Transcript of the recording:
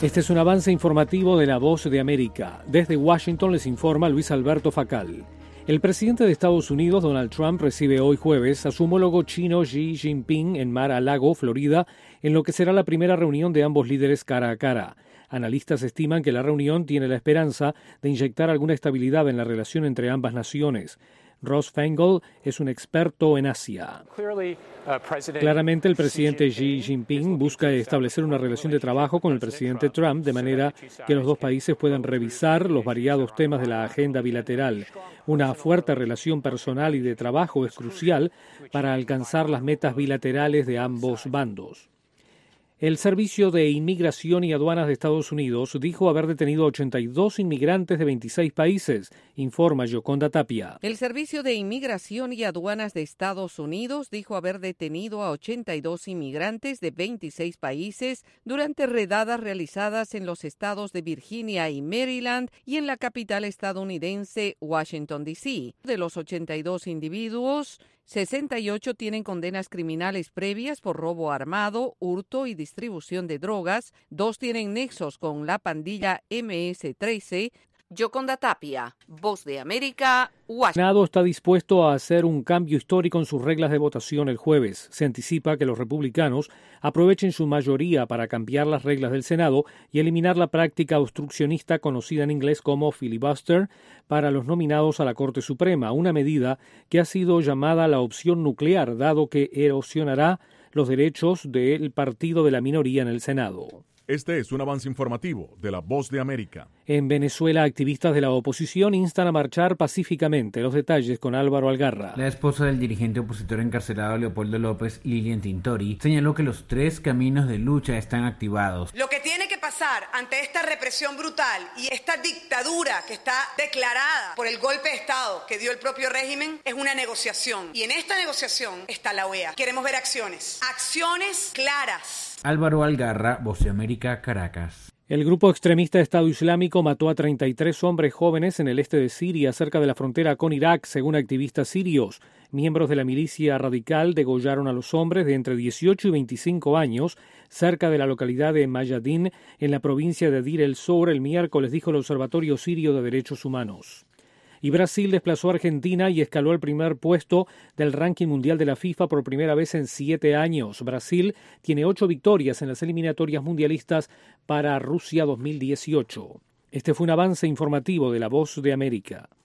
Este es un avance informativo de La Voz de América. Desde Washington les informa Luis Alberto Facal. El presidente de Estados Unidos, Donald Trump, recibe hoy jueves a su homólogo chino Xi Jinping en Mar-a-Lago, Florida, en lo que será la primera reunión de ambos líderes cara a cara. Analistas estiman que la reunión tiene la esperanza de inyectar alguna estabilidad en la relación entre ambas naciones. Ross Feingold es un experto en Asia. Claramente, el presidente Xi Jinping busca establecer una relación de trabajo con el presidente Trump de manera que los dos países puedan revisar los variados temas de la agenda bilateral. Una fuerte relación personal y de trabajo es crucial para alcanzar las metas bilaterales de ambos bandos. El Servicio de Inmigración y Aduanas de Estados Unidos dijo haber detenido 82 inmigrantes de 26 países, informa Yoconda Tapia. El Servicio de Inmigración y Aduanas de Estados Unidos dijo haber detenido a 82 inmigrantes de 26 países durante redadas realizadas en los estados de Virginia y Maryland y en la capital estadounidense, Washington, D.C. De los 82 individuos, 68 tienen condenas criminales previas por robo armado, hurto y distribución de drogas. 2 tienen nexos con la pandilla MS-13. Yoconda Tapia, Voz de América, Washington. El Senado está dispuesto a hacer un cambio histórico en sus reglas de votación el jueves. Se anticipa que los republicanos aprovechen su mayoría para cambiar las reglas del Senado y eliminar la práctica obstruccionista conocida en inglés como filibuster para los nominados a la Corte Suprema, una medida que ha sido llamada la opción nuclear, dado que erosionará los derechos del partido de la minoría en el Senado. Este es un avance informativo de La Voz de América. En Venezuela, activistas de la oposición instan a marchar pacíficamente. Los detalles con Álvaro Algarra. La esposa del dirigente opositor encarcelado Leopoldo López, Lilian Tintori, señaló que los 3 caminos de lucha están activados. Lo que tiene que pasar ante esta represión brutal y esta dictadura que está declarada por el golpe de Estado que dio el propio régimen es una negociación. Y en esta negociación está la OEA. Queremos ver acciones claras. Álvaro Algarra, Voz de América, Caracas. El grupo extremista Estado Islámico mató a 33 hombres jóvenes en el este de Siria, cerca de la frontera con Irak, según activistas sirios. Miembros de la milicia radical degollaron a los hombres de entre 18 y 25 años cerca de la localidad de Mayadin, en la provincia de Deir el-Zor, el miércoles, dijo el Observatorio Sirio de Derechos Humanos. Y Brasil desplazó a Argentina y escaló al primer puesto del ranking mundial de la FIFA por primera vez en 7 años. Brasil tiene 8 victorias en las eliminatorias mundialistas para Rusia 2018. Este fue un avance informativo de La Voz de América.